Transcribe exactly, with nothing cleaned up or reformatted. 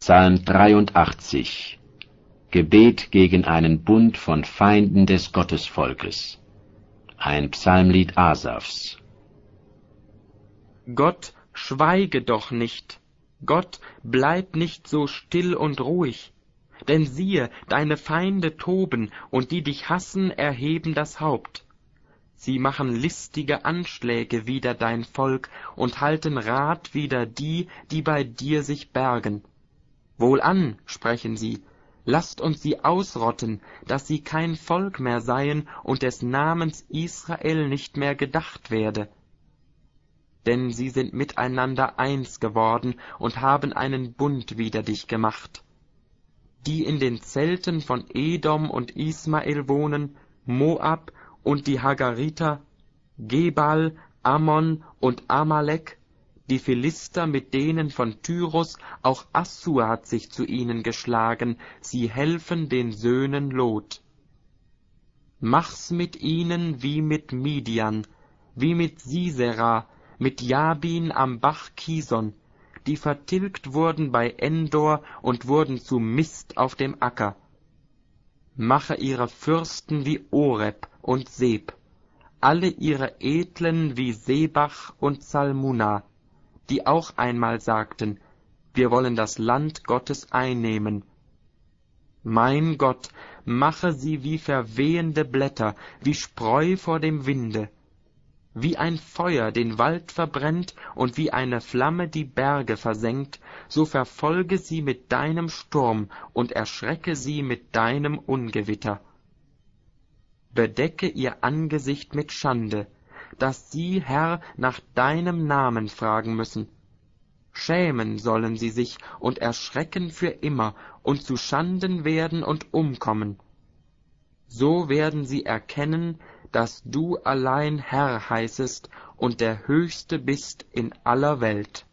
Psalm dreiundachtzig. Gebet gegen einen Bund von Feinden des Gottesvolkes. Ein Psalmlied Asafs. Gott, schweige doch nicht. Gott, bleib nicht so still und ruhig. Denn siehe, deine Feinde toben, und die dich hassen, erheben das Haupt. Sie machen listige Anschläge wider dein Volk und halten Rat wider die, die bei dir sich bergen. Wohlan, sprechen sie, lasst uns sie ausrotten, dass sie kein Volk mehr seien und des Namens Israel nicht mehr gedacht werde. Denn sie sind miteinander eins geworden und haben einen Bund wider dich gemacht. Die in den Zelten von Edom und Ismael wohnen, Moab und die Hagariter, Gebal, Ammon und Amalek, die Philister mit denen von Tyrus, auch Assur hat sich zu ihnen geschlagen, sie helfen den Söhnen Lot. Mach's mit ihnen wie mit Midian, wie mit Sisera, mit Jabin am Bach Kison, die vertilgt wurden bei Endor und wurden zu Mist auf dem Acker. Mache ihre Fürsten wie Oreb und Seb, alle ihre Edlen wie Sebach und Salmunna, die auch einmal sagten, wir wollen das Land Gottes einnehmen. Mein Gott, mache sie wie verwehende Blätter, wie Spreu vor dem Winde, wie ein Feuer den Wald verbrennt und wie eine Flamme die Berge versenkt, so verfolge sie mit deinem Sturm und erschrecke sie mit deinem Ungewitter. Bedecke ihr Angesicht mit Schande, dass sie, Herr, nach deinem Namen fragen müssen. Schämen sollen sie sich und erschrecken für immer und zu Schanden werden und umkommen. So werden sie erkennen, dass du allein Herr heißest und der Höchste bist in aller Welt.